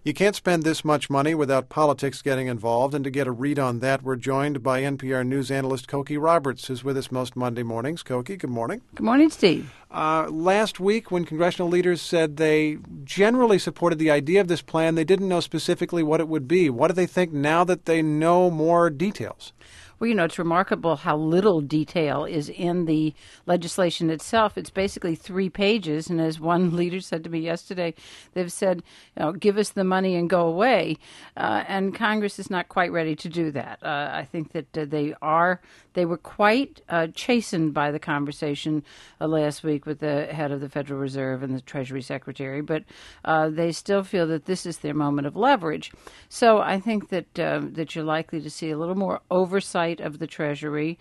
You can't spend this much money without politics getting involved, and to get a read on that, we're joined by NPR news analyst Cokie Roberts, who's with us most Monday mornings. Cokie, good morning. Good morning, Steve. Last week, when congressional leaders said they generally supported the idea of this plan, they didn't know specifically what it would be. What do they think now that they know more details? Well, it's remarkable how little detail is in the legislation itself. It's basically 3 pages, and as one leader said to me yesterday, they've said, give us the money and go away, and Congress is not quite ready to do that. I think that they were quite chastened by the conversation last week with the head of the Federal Reserve and the Treasury Secretary, but they still feel that this is their moment of leverage. So I think that you're likely to see a little more oversight of the Treasury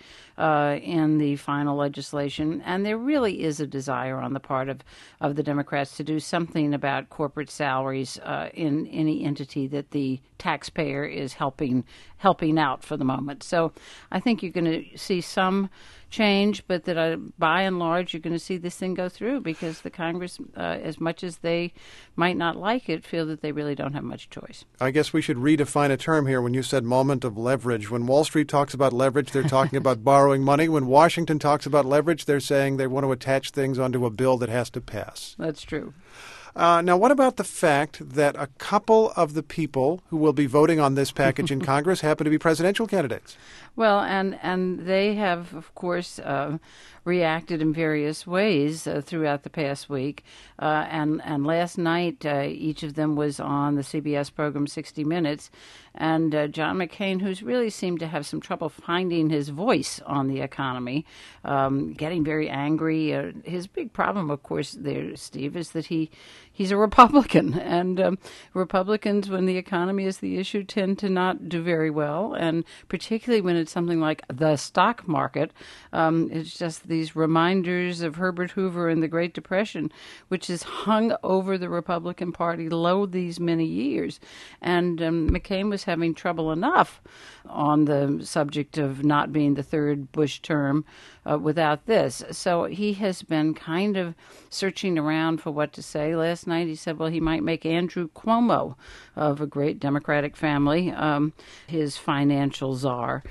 in the final legislation, and there really is a desire on the part of the Democrats to do something about corporate salaries in any entity that the taxpayer is helping out for the moment. So I think you're going to see some change, but that by and large you're going to see this thing go through because the Congress, as much as they might not like it, feel that they really don't have much choice. I guess we should redefine a term here. When you said moment of leverage, when Wall Street talks about leverage, they're talking about borrowing money. When Washington talks about leverage, they're saying they want to attach things onto a bill that has to pass. That's true. Now, what about the fact that a couple of the people who will be voting on this package in Congress happen to be presidential candidates? Well, and they have, of course, reacted in various ways throughout the past week. And last night, each of them was on the CBS program 60 Minutes. And John McCain, who's really seemed to have some trouble finding his voice on the economy, getting very angry. His big problem, of course, there, Steve, is that he's a Republican. And Republicans, when the economy is the issue, tend to not do very well. And particularly when it's something like the stock market, it's just these reminders of Herbert Hoover and the Great Depression, which has hung over the Republican Party low these many years. And McCain was having trouble enough on the subject of not being the third Bush term without this. So he has been kind of searching around for what to say. Last night he said, well, he might make Andrew Cuomo of a great Democratic family his financial czar.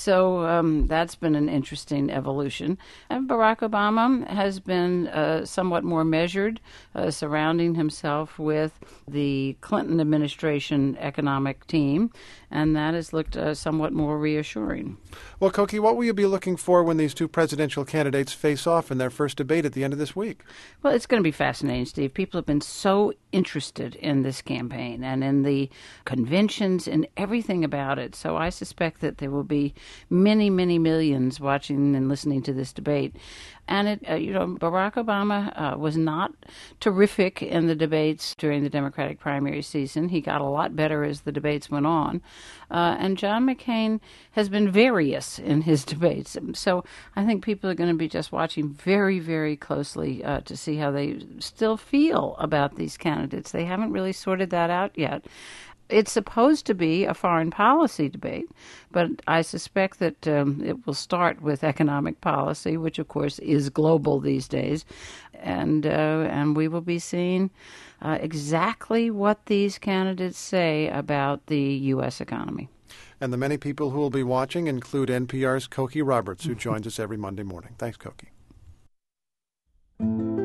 So that's been an interesting evolution. And Barack Obama has been somewhat more measured, surrounding himself with the Clinton administration economic team, and that has looked somewhat more reassuring. Well, Cokie, what will you be looking for when these two presidential candidates face off in their first debate at the end of this week? Well, it's going to be fascinating, Steve. People have been so interested in this campaign and in the conventions and everything about it. So I suspect that there will be many, many millions watching and listening to this debate. And Barack Obama was not terrific in the debates during the Democratic primary season. He got a lot better as the debates went on. And John McCain has been various in his debates. So I think people are going to be just watching very, very closely to see how they still feel about these candidates. They haven't really sorted that out yet. It's supposed to be a foreign policy debate, but I suspect that it will start with economic policy, which, of course, is global these days, and we will be seeing exactly what these candidates say about the U.S. economy. And the many people who will be watching include NPR's Cokie Roberts, who joins us every Monday morning. Thanks, Cokie.